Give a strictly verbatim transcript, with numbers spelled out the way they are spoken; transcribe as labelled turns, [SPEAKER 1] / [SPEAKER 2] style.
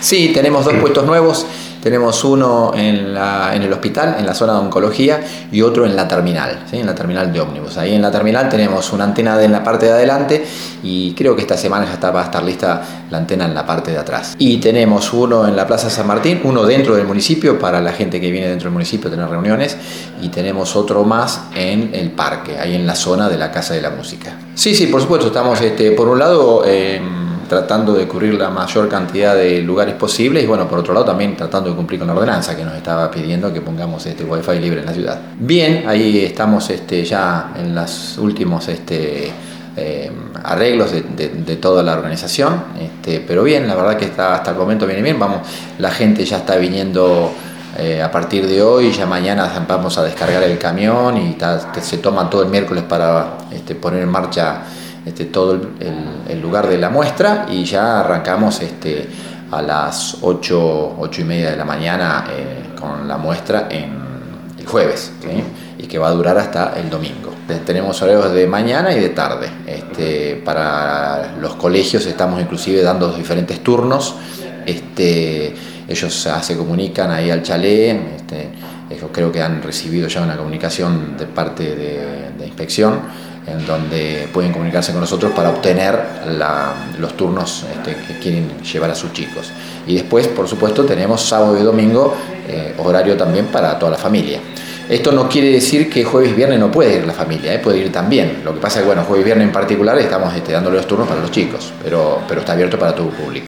[SPEAKER 1] Sí, tenemos dos puestos nuevos. Tenemos uno en, la, en el hospital, en la zona de oncología, y otro en la terminal, ¿sí? En la terminal de ómnibus. Ahí en la terminal tenemos una antena de, en la parte de adelante, y creo que esta semana ya está, va a estar lista la antena en la parte de atrás. Y tenemos uno en la Plaza San Martín, uno dentro del municipio para la gente que viene dentro del municipio a tener reuniones, y tenemos otro más en el parque, ahí en la zona de la Casa de la Música. Sí, sí, por supuesto, estamos este, por un lado eh, tratando de cubrir la mayor cantidad de lugares posibles, y bueno, por otro lado también tratando de cumplir con la ordenanza que nos estaba pidiendo que pongamos este wifi libre en la ciudad. Bien, ahí estamos este, ya en los últimos este, eh, arreglos de, de, de toda la organización, este, pero bien, la verdad que está, hasta el momento viene bien. Vamos, la gente ya está viniendo eh, a partir de hoy, ya mañana vamos a descargar el camión y está, se toma todo el miércoles para este, poner en marcha Este, todo el, el, el lugar de la muestra, y ya arrancamos este, a las ocho, ocho y media de la mañana eh, con la muestra en el jueves, ¿sí? Y que va a durar hasta el domingo. Tenemos horarios de mañana y de tarde. Este, para los colegios estamos inclusive dando diferentes turnos. Este, ellos ah, se comunican ahí al chalet. Este, ellos creo que han recibido ya una comunicación de parte de, de inspección, en donde pueden comunicarse con nosotros para obtener la, los turnos este, que quieren llevar a sus chicos. Y después, por supuesto, tenemos sábado y domingo, eh, horario también para toda la familia. Esto no quiere decir que jueves y viernes no puede ir la familia, eh, puede ir también. Lo que pasa es que, bueno, jueves y viernes en particular estamos este, dándole los turnos para los chicos, pero, pero está abierto para todo público.